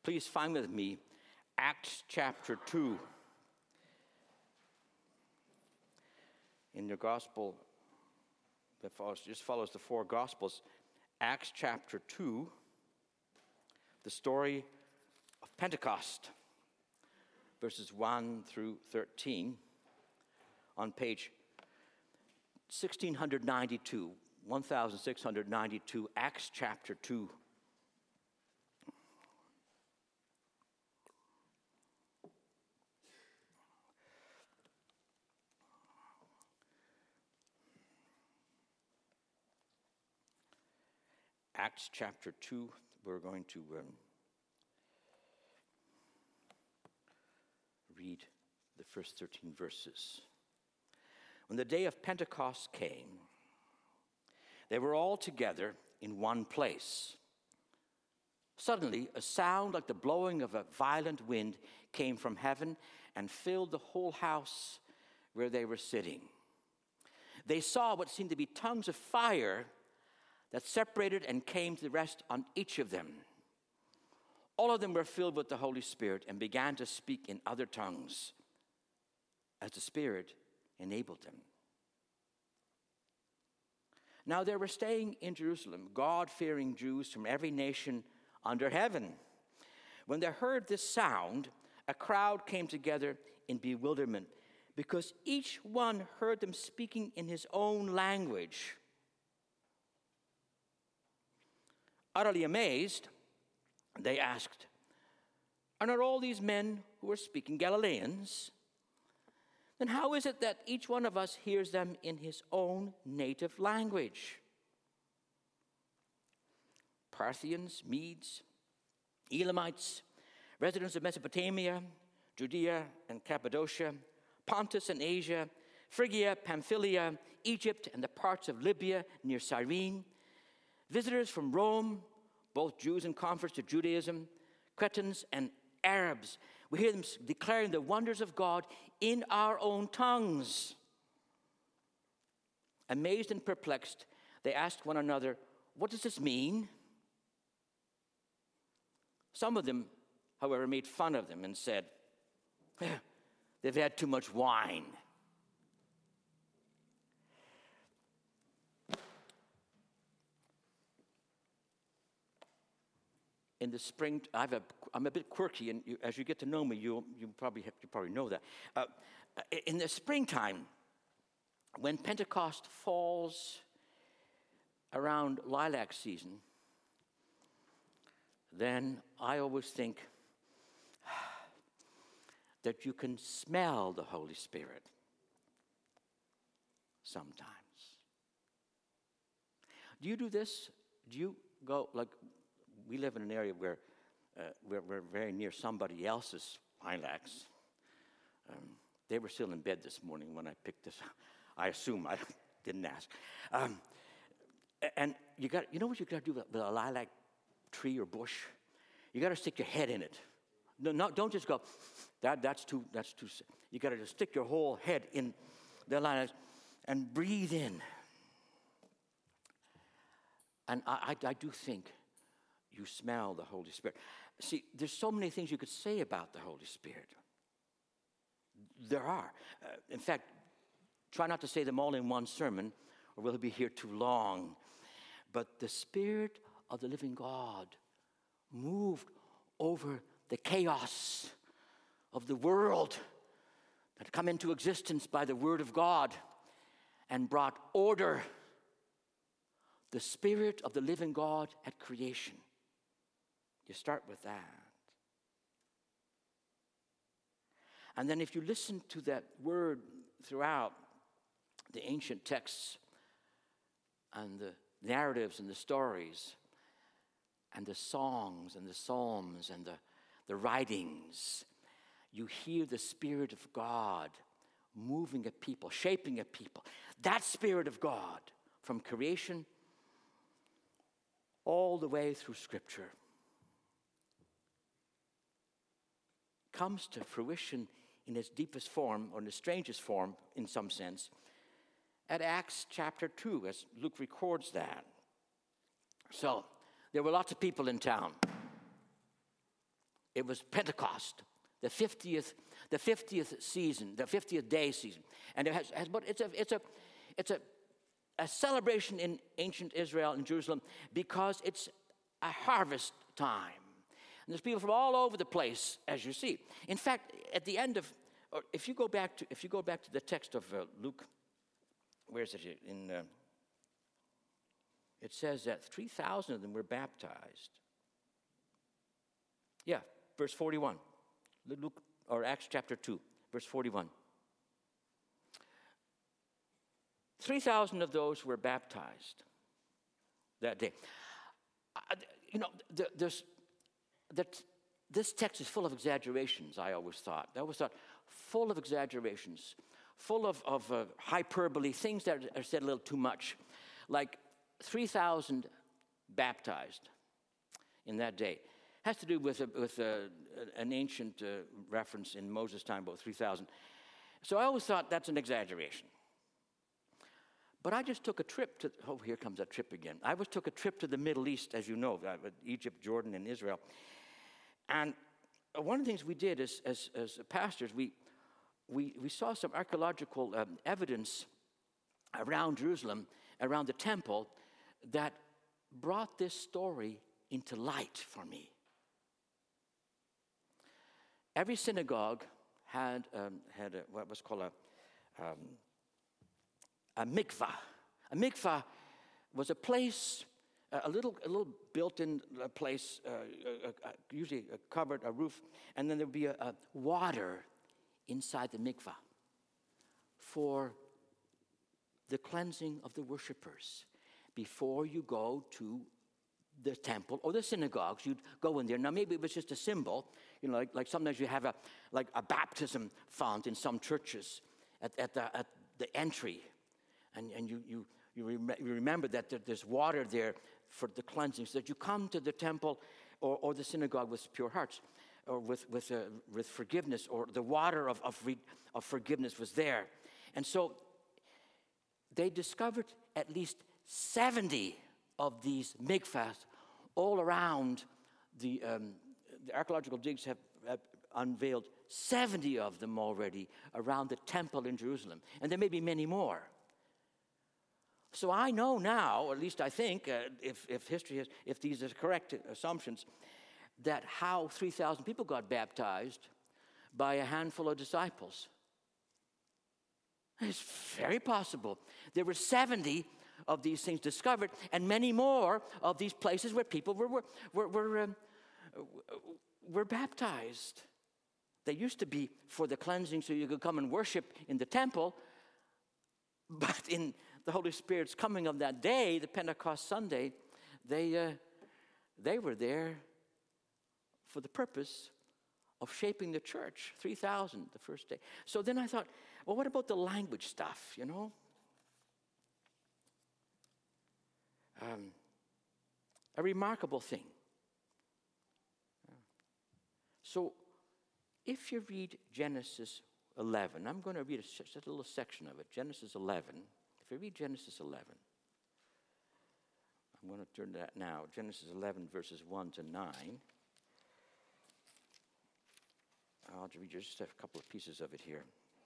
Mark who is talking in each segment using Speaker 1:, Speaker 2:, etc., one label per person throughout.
Speaker 1: Please find with me Acts chapter 2. In your gospel that follows the four gospels, Acts chapter 2, the story of Pentecost, verses 1 through 13, on page 1692, Acts chapter 2. Acts chapter 2, we're going to read the first 13 verses. When the day of Pentecost came, they were all together in one place. Suddenly, a sound like the blowing of a violent wind came from heaven and filled the whole house where they were sitting. They saw what seemed to be tongues of fire that separated and came to rest on each of them. All of them were filled with the Holy Spirit and began to speak in other tongues as the Spirit enabled them. Now there were staying in Jerusalem God-fearing Jews from every nation under heaven. When they heard this sound, a crowd came together in bewilderment because each one heard them speaking in his own language. Utterly amazed, they asked, "Are not all these men who are speaking Galileans? Then how is it that each one of us hears them in his own native language?" Parthians, Medes, Elamites, residents of Mesopotamia, Judea and Cappadocia, Pontus and Asia, Phrygia, Pamphylia, Egypt, and the parts of Libya near Cyrene, visitors from Rome, both Jews and converts to Judaism, Cretans and Arabs. We hear them declaring the wonders of God in our own tongues. Amazed and perplexed, they asked one another, "What does this mean?" Some of them, however, made fun of them and said, "They've had too much wine." In the spring, I'm a bit quirky, and as you get to know me, you probably know that. In the springtime, when Pentecost falls around lilac season, then I always think that you can smell the Holy Spirit sometimes. Do you do this? Do you go, like, we live in an area where we're very near somebody else's lilacs. They were still in bed this morning when I picked this up. I assume, I didn't ask. And you know what you got to do with a lilac tree or bush? You got to stick your head in it. No, don't just go, that's too. You got to just stick your whole head in the lilacs and breathe in. And I do think you smell the Holy Spirit. See, there's so many things you could say about the Holy Spirit. There are. In fact, try not to say them all in one sermon, or we'll be here too long. But the Spirit of the living God moved over the chaos of the world that had come into existence by the Word of God and brought order. The Spirit of the living God at creation. You start with that. And then if you listen to that word throughout the ancient texts and the narratives and the stories and the songs and the psalms and the writings, you hear the Spirit of God moving a people, shaping a people. That Spirit of God from creation all the way through Scripture comes to fruition in its deepest form, or in the strangest form, in some sense, at Acts chapter 2, as Luke records that. So, there were lots of people in town. It was Pentecost, the 50th season, the 50th day season. And it's a celebration in ancient Israel and Jerusalem because it's a harvest time. And there's people from all over the place, as you see. In fact, at the end of, or if you go back to the text of Luke, where is it? It says that 3,000 of them were baptized. Yeah, verse 41. Luke, or Acts chapter 2, verse 41. 3,000 of those were baptized that day. This text is full of exaggerations, I always thought. Full of exaggerations, full of hyperbole, things that are said a little too much. Like 3,000 baptized in that day. Has to do with an ancient reference in Moses' time, about 3,000. So I always thought that's an exaggeration. But I just took a trip to, here comes that trip again. I took a trip to the Middle East, as you know, Egypt, Jordan, and Israel. And one of the things we did as pastors, we saw some archaeological evidence around Jerusalem, around the temple, that brought this story into light for me. Every synagogue had what was called a mikvah. A mikvah was a place, a little built-in place, usually covered, a roof, and then there would be a water inside the mikvah for the cleansing of the worshipers. Before you go to the temple or the synagogues, you'd go in there. Now, maybe it was just a symbol, like sometimes you have a baptism font in some churches at the entry, and you remember that there's water there for the cleansing, so that you come to the temple or the synagogue with pure hearts, or with forgiveness, or the water of forgiveness was there. And so they discovered at least 70 of these mikvahs all around. The archaeological digs have unveiled 70 of them already around the temple in Jerusalem. And there may be many more. So I know now, or at least I think, if these are correct assumptions, that how 3,000 people got baptized by a handful of disciples. It's very possible. There were 70 of these things discovered, and many more of these places where people were baptized. They used to be for the cleansing, so you could come and worship in the temple. But in the Holy Spirit's coming of that day, the Pentecost Sunday, they were there for the purpose of shaping the church. 3,000 the first day. So then I thought, well, what about the language stuff, A remarkable thing. So if you read Genesis 11, I'm going to read just a little section of it, Genesis 11. If you read Genesis 11, I'm going to turn to that now, Genesis 11, verses 1 to 9. I'll read just a couple of pieces of it here.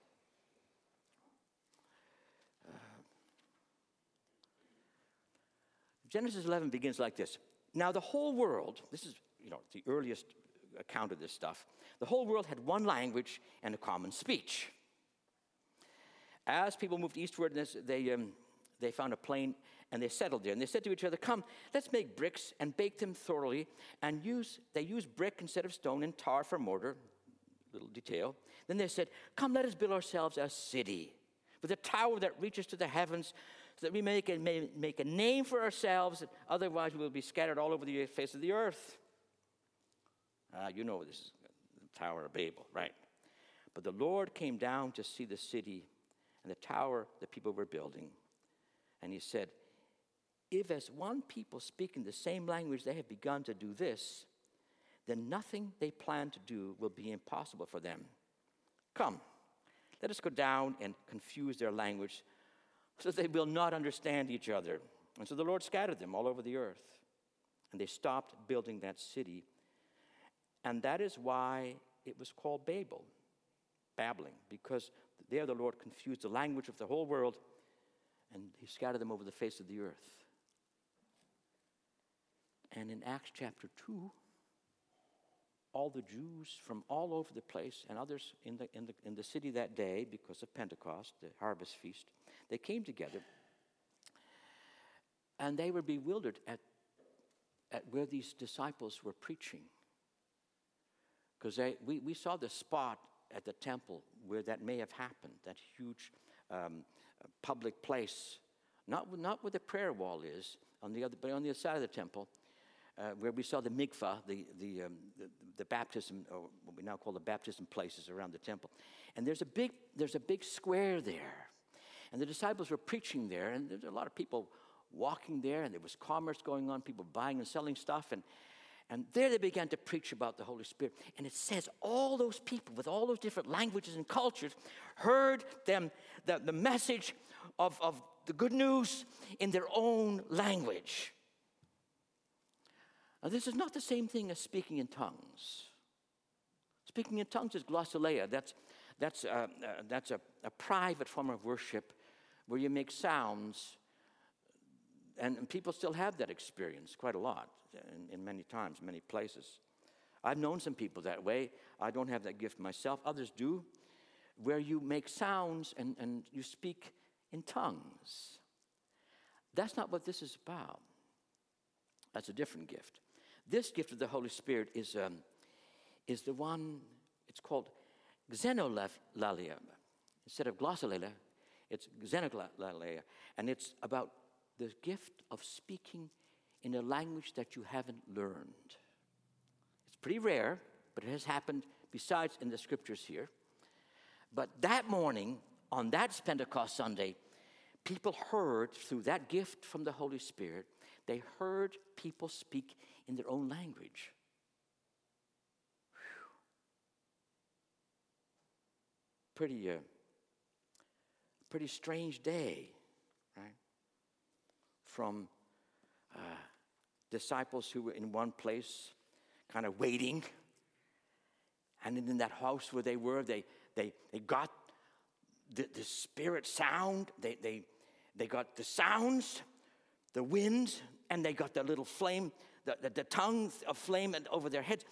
Speaker 1: Genesis 11 begins like this. Now the whole world, this is the earliest account of this stuff, the whole world had one language and a common speech. As people moved eastward, they found a plain and they settled there. And they said to each other, "Come, let's make bricks and bake them thoroughly." And they used brick instead of stone and tar for mortar. Little detail. Then they said, "Come, let us build ourselves a city with a tower that reaches to the heavens, so that we may make a name for ourselves, otherwise we will be scattered all over the face of the earth." This is the Tower of Babel, right? But the Lord came down to see the city and the tower the people were building. And he said, "If as one people speaking the same language they have begun to do this, then nothing they plan to do will be impossible for them. Come, let us go down and confuse their language, so they will not understand each other." And so the Lord scattered them all over the earth. And they stopped building that city. And that is why it was called Babel, babbling, because there the Lord confused the language of the whole world, and he scattered them over the face of the earth. And in Acts chapter 2, all the Jews from all over the place and others in the city that day, because of Pentecost, the harvest feast, they came together, and they were bewildered at where these disciples were preaching. Because we saw the spot at the temple where that may have happened, that huge public place, not where the prayer wall is, but on the other side of the temple, where we saw the mikvah, the baptism, or what we now call the baptism places around the temple. And there's a big square there. And the disciples were preaching there, and there's a lot of people walking there, and there was commerce going on, people buying and selling stuff, and there they began to preach about the Holy Spirit. And it says all those people with all those different languages and cultures heard them, the message of the good news in their own language. Now, this is not the same thing as speaking in tongues. Speaking in tongues is glossolalia. That's a private form of worship where you make sounds, and people still have that experience quite a lot in many times, many places. I've known some people that way. I don't have that gift myself. Others do, where you make sounds and you speak in tongues. That's not what this is about. That's a different gift. This gift of the Holy Spirit is the one, it's called xenolalia. Instead of glossolalia, it's xenolalia. And it's about the gift of speaking in a language that you haven't learned. It's pretty rare, but it has happened besides in the scriptures here. But that morning, on that Pentecost Sunday, people heard through that gift from the Holy Spirit, they heard people speak in their own language. Pretty strange day, right? From disciples who were in one place, kind of waiting, and in that house where they were, they got the Spirit sound. They got the sounds, the winds, and they got the little flame, the tongues of flame over their heads.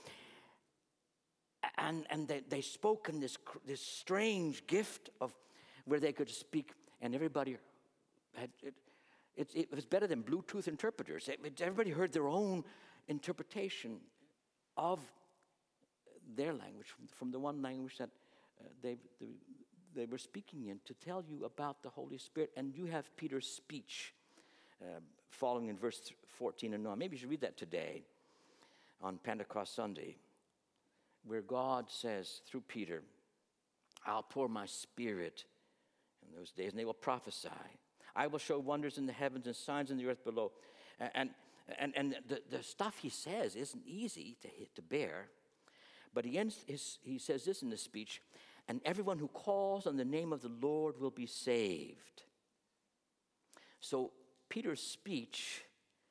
Speaker 1: And they spoke in this strange gift of where they could speak, and everybody had it. It was better than Bluetooth interpreters. Everybody heard their own interpretation of their language, from the one language that they were speaking in, to tell you about the Holy Spirit. And you have Peter's speech following in verse 14 and on. Maybe you should read that today on Pentecost Sunday, where God says through Peter, I'll pour my Spirit in those days, and they will prophesy. I will show wonders in the heavens and signs in the earth below. And the stuff he says isn't easy to bear. But he says this in the speech, and everyone who calls on the name of the Lord will be saved. So Peter's speech,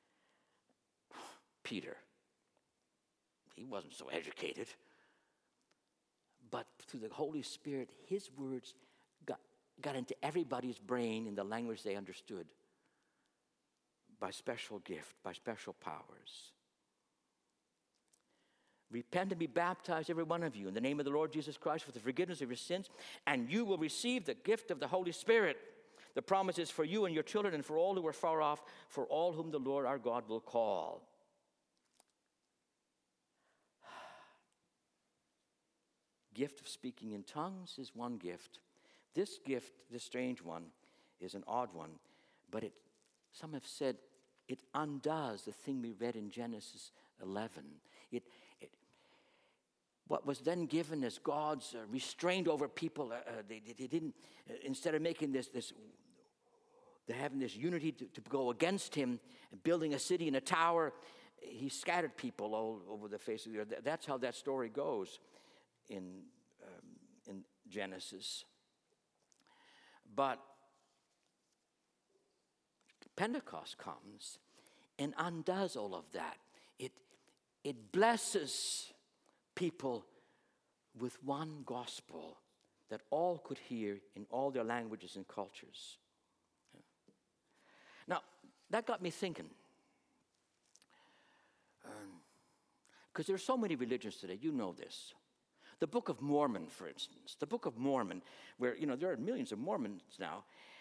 Speaker 1: Peter, he wasn't so educated. But through the Holy Spirit, his words got into everybody's brain in the language they understood by special gift, by special powers. Repent and be baptized, every one of you, in the name of the Lord Jesus Christ for the forgiveness of your sins, and you will receive the gift of the Holy Spirit. The promise is for you and your children and for all who are far off, for all whom the Lord our God will call. Gift of speaking in tongues is one gift. This gift, this strange one, is an odd one, but some have said it undoes the thing we read in Genesis 11. What was then given as God's restraint over people, they didn't, instead of making this they're having this unity to go against him, building a city and a tower, he scattered people all over the face of the earth. That's how that story goes in Genesis. But Pentecost comes and undoes all of that. It blesses people with one gospel that all could hear in all their languages and cultures. Now, that got me thinking. Because there are so many religions today, you know this. The Book of Mormon, for instance. The Book of Mormon, where, there are millions of Mormons now.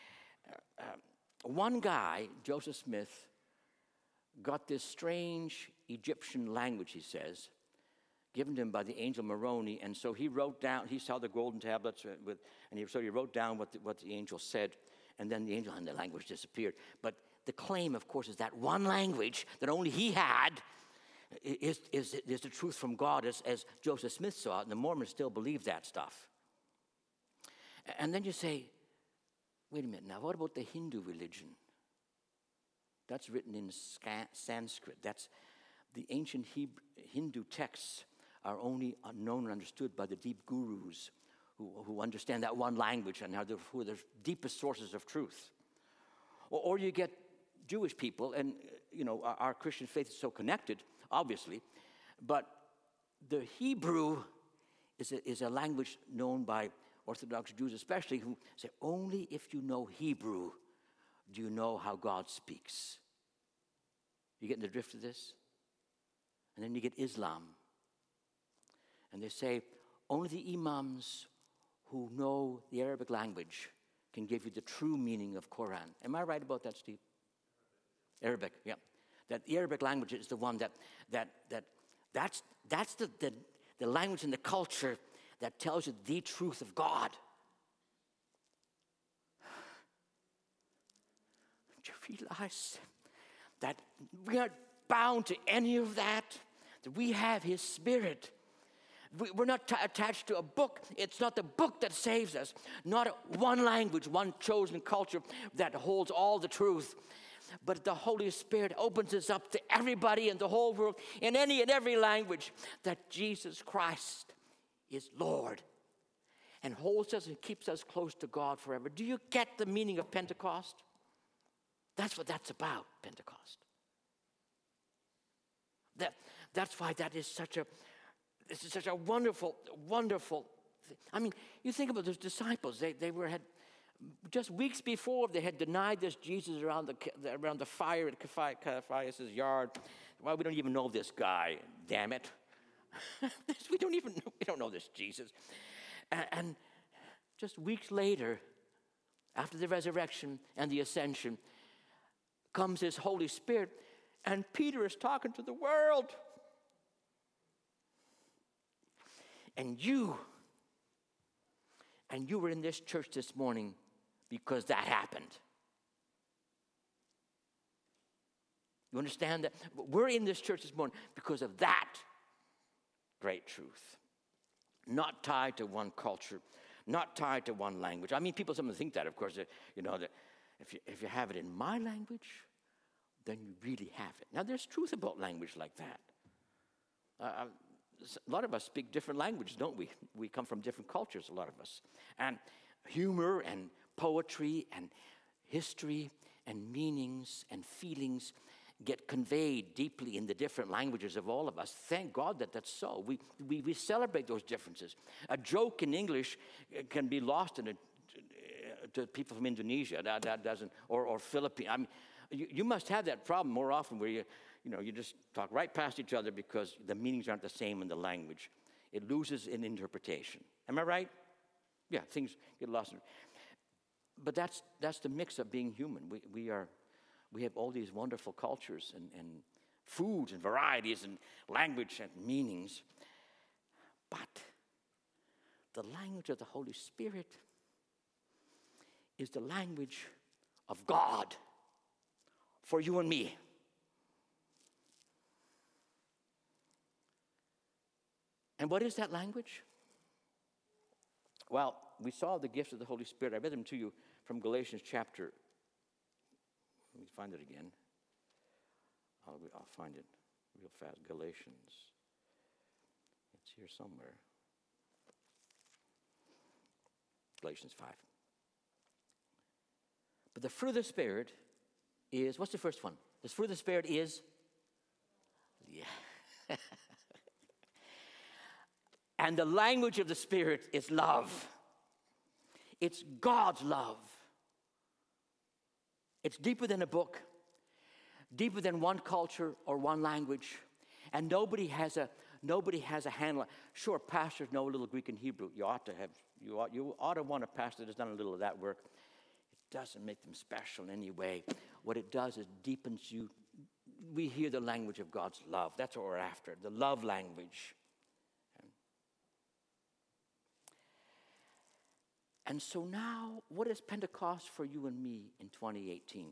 Speaker 1: One guy, Joseph Smith, got this strange Egyptian language, he says, given to him by the angel Moroni, and so he wrote down, he saw the golden tablets, so he wrote down what the angel said, and then the angel and the language disappeared. But the claim, of course, is that one language that only he had is the truth from God, as Joseph Smith saw it, and the Mormons still believe that stuff. And then you say, wait a minute, now what about the Hindu religion? That's written in Sanskrit. That's the ancient Hindu texts are only known and understood by the deep gurus who understand that one language and who are the deepest sources of truth. Or you get Jewish people, and our Christian faith is so connected, obviously, but the Hebrew is a language known by Orthodox Jews especially, who say only if you know Hebrew do you know how God speaks. You getting the drift of this? And then you get Islam. And they say only the imams who know the Arabic language can give you the true meaning of Quran. Am I right about that, Steve? Arabic, yeah. That the Arabic language is the one that's the language and the culture that tells you the truth of God. Do you realize that we aren't bound to any of that? That we have His Spirit. We're not attached to a book. It's not the book that saves us. Not one language, one chosen culture that holds all the truth. But the Holy Spirit opens us up to everybody in the whole world, in any and every language, that Jesus Christ is Lord and holds us and keeps us close to God forever. Do you get the meaning of Pentecost? That's what that's about, Pentecost. That's why this is such a wonderful, wonderful thing. I mean, you think about those disciples. They had just weeks before they had denied this Jesus around the fire at Caiaphas' yard. Well, we don't even know this guy. Damn it. we don't know this Jesus. And just weeks later, after the resurrection and the ascension, comes His Holy Spirit, and Peter is talking to the world. And you were in this church this morning because that happened. You understand that? We're in this church this morning because of that great truth. Not tied to one culture, not tied to one language. I mean, people sometimes think that, of course, that if you have it in my language, then you really have it. Now, there's truth about language like that. A lot of us speak different languages, don't we? We come from different cultures, a lot of us. And humor and poetry and history and meanings and feelings get conveyed deeply in the different languages of all of us. Thank God that that's so. We celebrate those differences. A joke in English can be lost to people from Indonesia. That doesn't, or Philippines. I mean, you must have that problem more often where you just talk right past each other because the meanings aren't the same in the language. It loses in interpretation. Am I right? Yeah, things get lost. But that's the mix of being human. We have all these wonderful cultures and foods and varieties and language and meanings. But the language of the Holy Spirit is the language of God for you and me. And what is that language? Well, we saw the gifts of the Holy Spirit. I read them to you from Galatians chapter. Let me find it again. I'll find it real fast. Galatians. It's here somewhere. Galatians 5. But the fruit of the Spirit is, what's the first one? The fruit of the Spirit is, And the language of the Spirit is love. It's God's love. It's deeper than a book, deeper than one culture or one language. And nobody has a handle. Sure, pastors know a little Greek and Hebrew. You ought to want a pastor that's done a little of that work. It doesn't make them special in any way. What it does is deepens you. We hear the language of God's love. That's what we're after, the love language. And so now, what is Pentecost for you and me in 2018?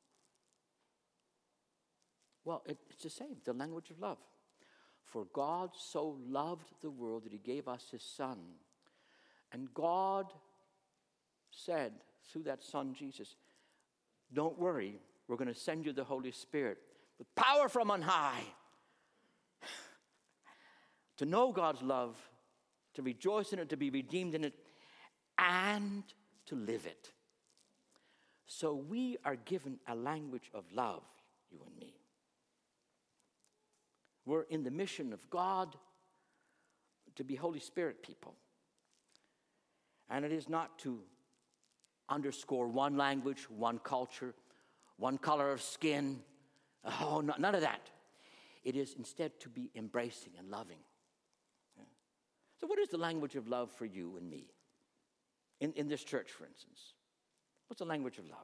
Speaker 1: Well, it's the same, the language of love. For God so loved the world that he gave us his Son. And God said through that Son, Jesus, don't worry, we're going to send you the Holy Spirit with power from on high to know God's love, to rejoice in it, to be redeemed in it, and to live it. So we are given a language of love, you and me. We're in the mission of God to be Holy Spirit people. And it is not to underscore one language, one culture, one color of skin. Oh, no, none of that. It is instead to be embracing and loving. Yeah. So what is the language of love for you and me? In this church, for instance. What's the language of love?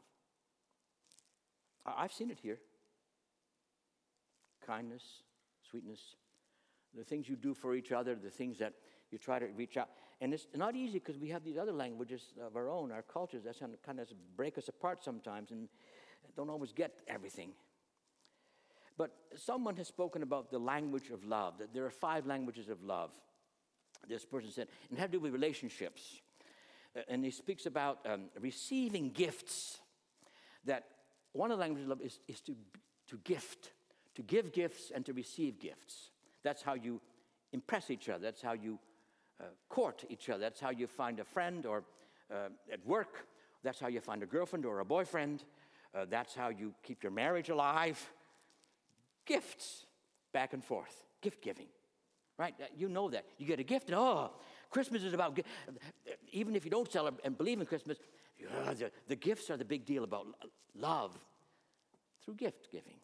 Speaker 1: I've seen it here. Kindness, sweetness, the things you do for each other, the things that you try to reach out. And it's not easy because we have these other languages of our own, our cultures, that kind of break us apart sometimes and don't always get everything. But someone has spoken about the language of love, that there are 5 languages of love. This person said, and it had to do with relationships. And he speaks about receiving gifts, that one of the languages of love is to gift, to give gifts and to receive gifts. That's how you impress each other. That's how you court each other. That's how you find a friend or at work. That's how you find a girlfriend or a boyfriend. That's how you keep your marriage alive. Gifts, back and forth, gift giving, right? You know that. You get a gift, and Christmas is about, even if you don't celebrate and believe in Christmas, the gifts are the big deal about love through gift giving.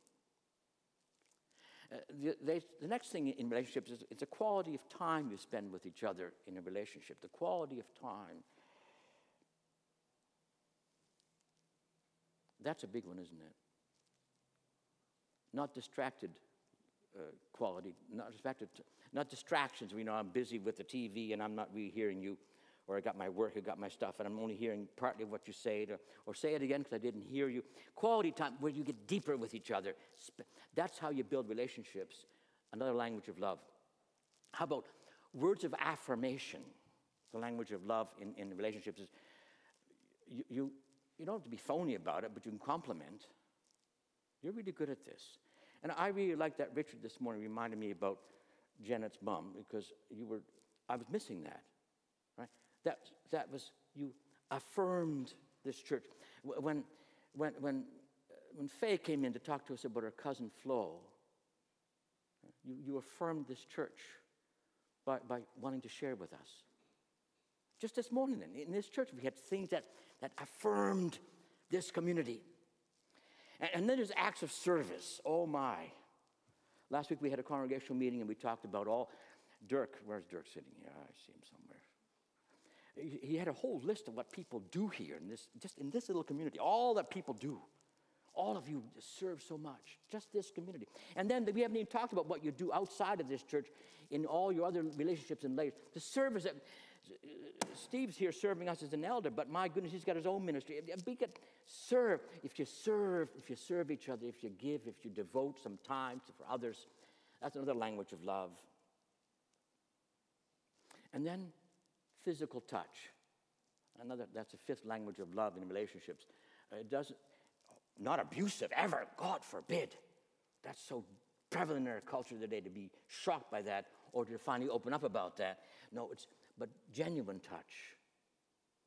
Speaker 1: The next thing in relationships is it's a quality of time you spend with each other in a relationship, the quality of time. That's a big one, isn't it? Not distracted quality, not distractions. We know I'm busy with the TV and I'm not really hearing you, or I got my work, I got my stuff, and I'm only hearing partly what you say, or say it again because I didn't hear you. Quality time where you get deeper with each other. That's how you build relationships, another language of love. How about words of affirmation? The language of love in relationships is you don't have to be phony about it, but you can compliment. You're really good at this. And I really like that Richard this morning reminded me about Janet's mom, because I was missing that, right? That was, you affirmed this church. When Faye came in to talk to us about her cousin Flo, you affirmed this church by wanting to share with us. Just this morning then, in this church, we had things that affirmed this community. And then there's acts of service. Oh my. Last week we had a congregational meeting and we talked about Dirk, where's Dirk sitting here? I see him somewhere. He had a whole list of what people do here in this little community. All that people do. All of you serve so much. Just this community. And then we haven't even talked about what you do outside of this church in all your other relationships and layers. The service that Steve's here serving us as an elder, but my goodness, he's got his own ministry. We could serve. If you serve each other, if you give, if you devote some time for others, that's another language of love. And then physical touch. That's a 5th language of love in relationships. Not abusive ever, God forbid. That's so prevalent in our culture today, to be shocked by that or to finally open up about that. No, but genuine touch.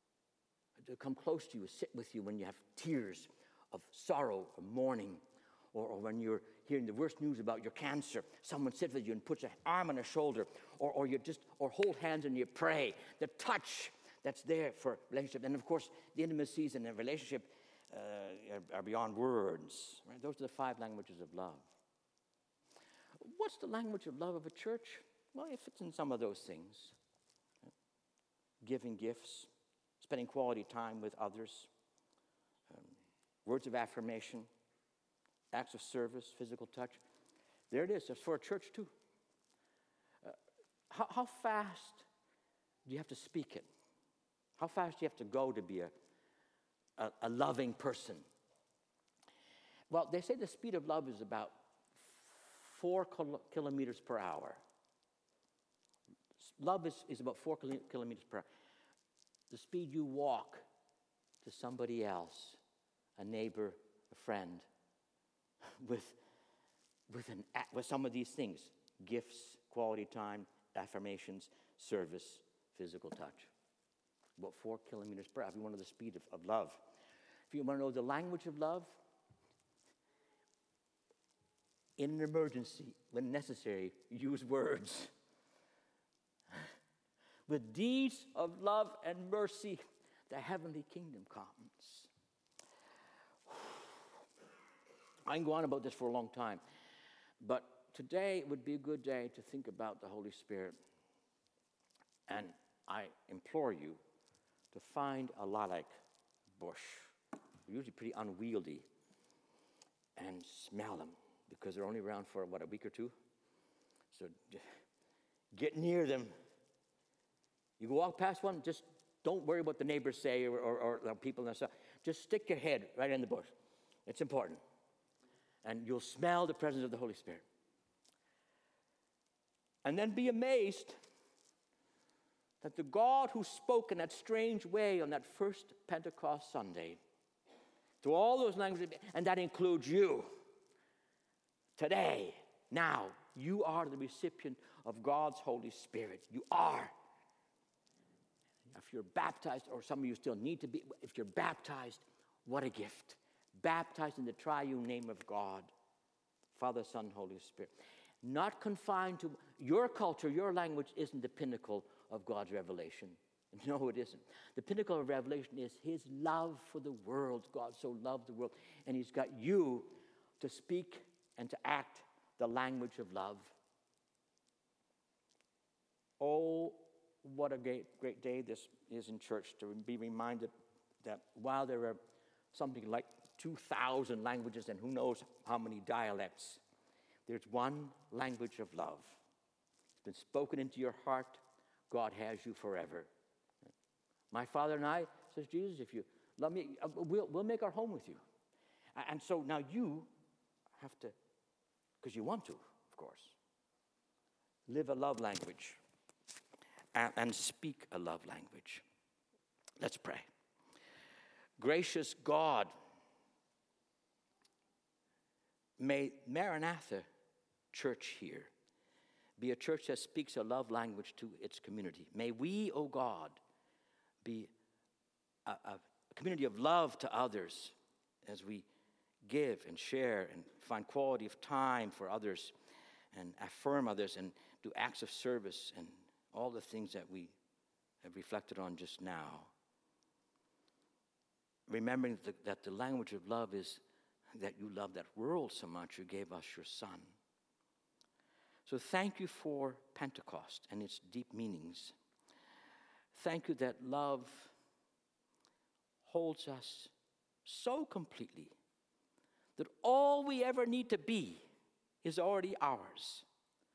Speaker 1: To come close to you, sit with you when you have tears of sorrow or mourning, or when you're hearing the worst news about your cancer, someone sits with you and puts an arm on a shoulder, or hold hands and you pray. The touch that's there for relationship. And of course, the intimacies in a relationship are beyond words. Right? Those are the 5 languages of love. What's the language of love of a church? Well, it fits in some of those things. Giving gifts, spending quality time with others, words of affirmation, acts of service, physical touch. There it is. It's for a church too. How fast do you have to speak it? How fast do you have to go to be a loving person? Well, they say the speed of love is about 4 kilometers per hour. Love is about 4 kilometers per hour. The speed you walk to somebody else, a neighbor, a friend, with some of these things: gifts, quality time, affirmations, service, physical touch. About 4 kilometers per hour. If you want to know the speed of love. If you want to know the language of love, in an emergency, when necessary, use words. With deeds of love and mercy, the heavenly kingdom comes. I can go on about this for a long time, but today would be a good day to think about the Holy Spirit. And I implore you to find a lilac bush, usually pretty unwieldy, and smell them, because they're only around for, a week or two? So get near them. You go walk past one, just don't worry what the neighbors say or the people and stuff. Just stick your head right in the bush. It's important. And you'll smell the presence of the Holy Spirit. And then be amazed that the God who spoke in that strange way on that first Pentecost Sunday, to all those languages, and that includes you, today, now, you are the recipient of God's Holy Spirit. You are. If you're baptized, or some of you still need to be, if you're baptized, what a gift. Baptized in the triune name of God, Father, Son, Holy Spirit. Not confined to your culture, your language isn't the pinnacle of God's revelation. No, it isn't. The pinnacle of revelation is his love for the world. God so loved the world, and he's got you to speak and to act the language of love. Oh, what a great day this is in church, to be reminded that while there are something like 2,000 languages and who knows how many dialects, there's one language of love. It's been spoken into your heart. God has you forever. My Father and I, says Jesus, if you love me, we'll make our home with you. And so now you have to, because you want to, of course, live a love language and speak a love language. Let's pray. Gracious God, may Maranatha Church here be a church that speaks a love language to its community. May we, O God, be a community of love to others as we give and share and find quality of time for others and affirm others and do acts of service and all the things that we have reflected on just now. Remembering that the language of love is that you love that world so much, you gave us your Son. So thank you for Pentecost and its deep meanings. Thank you that love holds us so completely that all we ever need to be is already ours.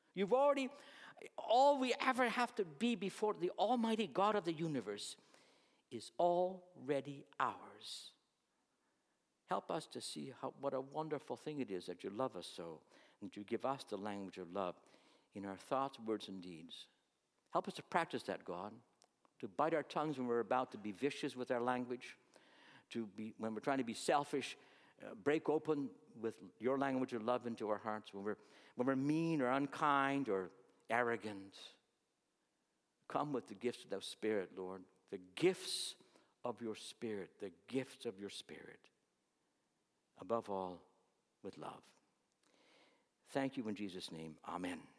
Speaker 1: All we ever have to be before the Almighty God of the universe is already ours. Help us to see what a wonderful thing it is that you love us so, and that you give us the language of love in our thoughts, words, and deeds. Help us to practice that, God, to bite our tongues when we're about to be vicious with our language, when we're trying to be selfish, break open with your language of love into our hearts, when we're mean or unkind or arrogant. Come with the gifts of the Spirit, Lord, the gifts of your Spirit, the gifts of your Spirit. Above all, with love. Thank you in Jesus' name. Amen.